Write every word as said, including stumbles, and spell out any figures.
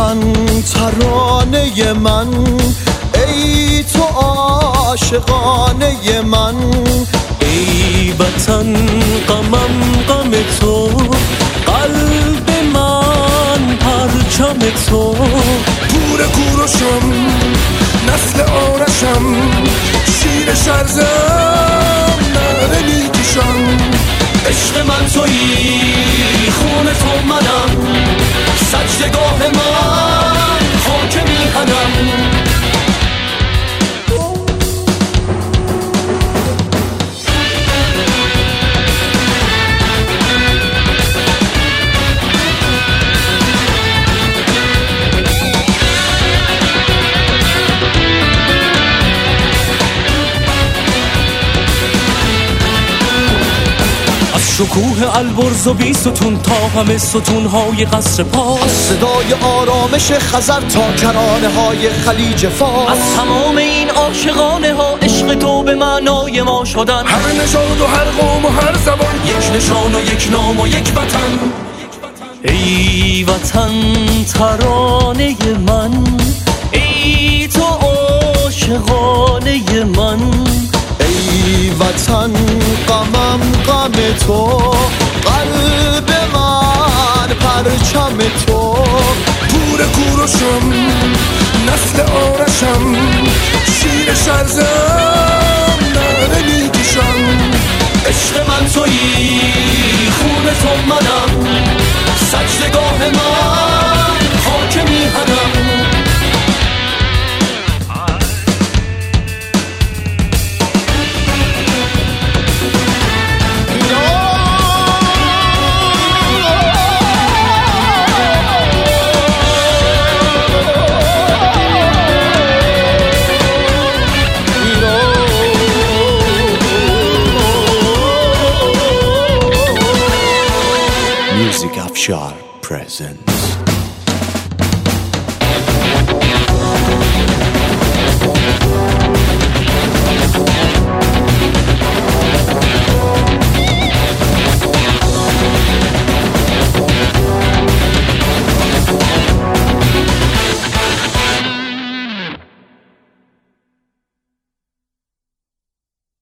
وطن ترانه من، ای تو عاشقانه من. ای وطن غمم غم تو، قلب من پرچم تو. پور کوروشم نسل آرشم، شیر شرزم نره میکشم. عشق من تویی، خون تو منم، سجدگاه من خاک میهنم. شکوه البرز و بی ستون تا همه ستونهای قصر پاس، از صدای آرامش خزر تا کرانه های خلیج فارس، از تمام این عاشقانه ها عشق تو به معنای ما شدن. هر نژاد و هر قوم و هر زبان، یک نشان و یک نام و یک وطن. ای وطن ترانه من، ای تو عاشقانه من. ای وطن غمم غم تو، قلب من پرچم تو. پور کوروشم نسل آرشم، شیر شرزم نره میکشم. عشق من تویی، خون تو منم، سجدگاه من خاک میهنم. Music Afshar present.